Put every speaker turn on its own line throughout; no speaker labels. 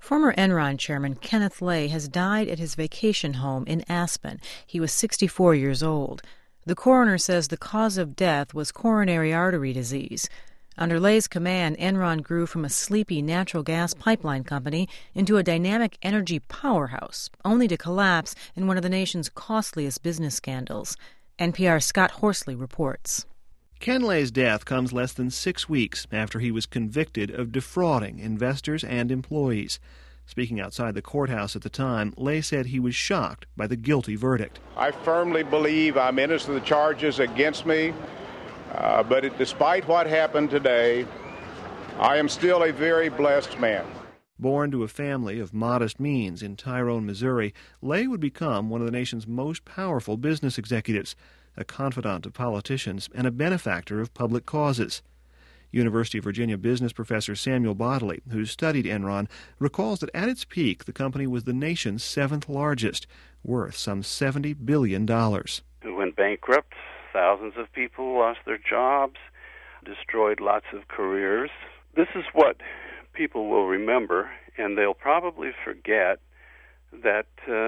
Former Enron chairman Kenneth Lay has died at his vacation home in Aspen. He was 64 years old. The coroner says the cause of death was coronary artery disease. Under Lay's command, Enron grew from a sleepy natural gas pipeline company into a dynamic energy powerhouse, only to collapse in one of the nation's costliest business scandals. NPR's Scott Horsley reports.
Ken Lay's death comes less than 6 weeks after he was convicted of defrauding investors and employees. Speaking outside the courthouse at the time, Lay said he was shocked by the guilty verdict.
I firmly believe I'm innocent of the charges against me, but despite what happened today, I am still a very blessed man.
Born to a family of modest means in Tyrone, Missouri, Lay would become one of the nation's most powerful business executives, a confidant of politicians and a benefactor of public causes. University of Virginia business professor Samuel Bodley, who studied Enron, recalls that at its peak the company was the nation's 7th largest, worth some $70 billion.
It went bankrupt. Thousands of people lost their jobs, destroyed lots of careers. This is what people will remember, and they'll probably forget that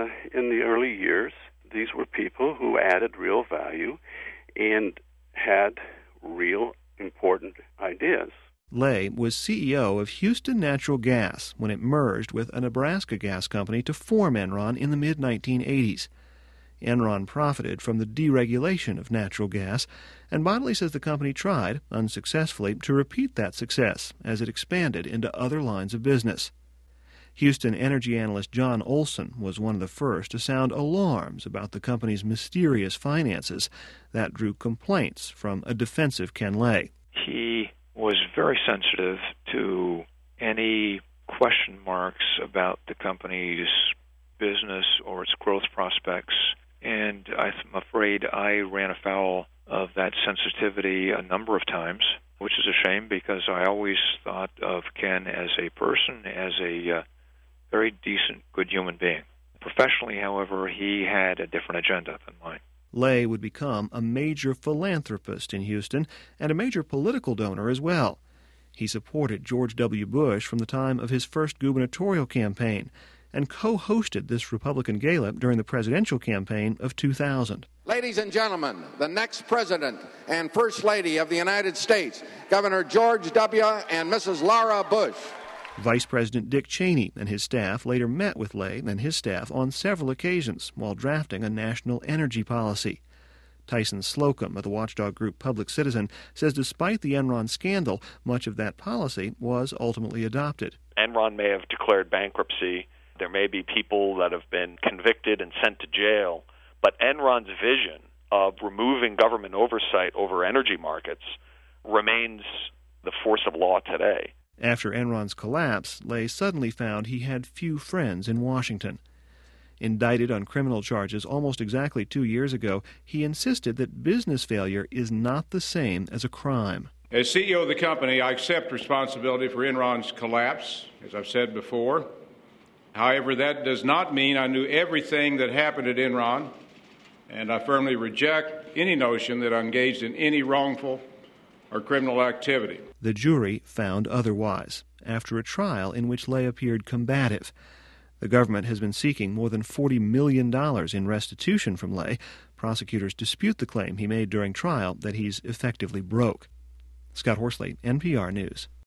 in the early years, these were people who added real value and had real important ideas.
Lay was CEO of Houston Natural Gas when it merged with a Nebraska gas company to form Enron in the mid-1980s. Enron profited from the deregulation of natural gas, and Bodley says the company tried, unsuccessfully, to repeat that success as it expanded into other lines of business. Houston energy analyst John Olson was one of the first to sound alarms about the company's mysterious finances that drew complaints from a defensive Ken Lay.
He was very sensitive to any question marks about the company's business or its growth prospects, and I'm afraid I ran afoul of that sensitivity a number of times, which is a shame because I always thought of Ken as a person, as a very decent, good human being. Professionally, however, he had a different agenda than mine.
Lay would become a major philanthropist in Houston and a major political donor as well. He supported George W. Bush from the time of his first gubernatorial campaign and co-hosted this Republican gala during the presidential campaign of 2000.
Ladies and gentlemen, the next President and First Lady of the United States, Governor George W. and Mrs. Laura Bush.
Vice President Dick Cheney and his staff later met with Lay and his staff on several occasions while drafting a national energy policy. Tyson Slocum of the watchdog group Public Citizen says despite the Enron scandal, much of that policy was ultimately adopted.
Enron may have declared bankruptcy. There may be people that have been convicted and sent to jail, but Enron's vision of removing government oversight over energy markets remains the force of law today.
After Enron's collapse, Lay suddenly found he had few friends in Washington. Indicted on criminal charges almost exactly 2 years ago, he insisted that business failure is not the same as a crime.
As CEO of the company, I accept responsibility for Enron's collapse, as I've said before. However, that does not mean I knew everything that happened at Enron, and I firmly reject any notion that I engaged in any wrongful or criminal activity.
The jury found otherwise, after a trial in which Lay appeared combative. The government has been seeking more than $40 million in restitution from Lay. Prosecutors dispute the claim he made during trial that he's effectively broke. Scott Horsley, NPR News.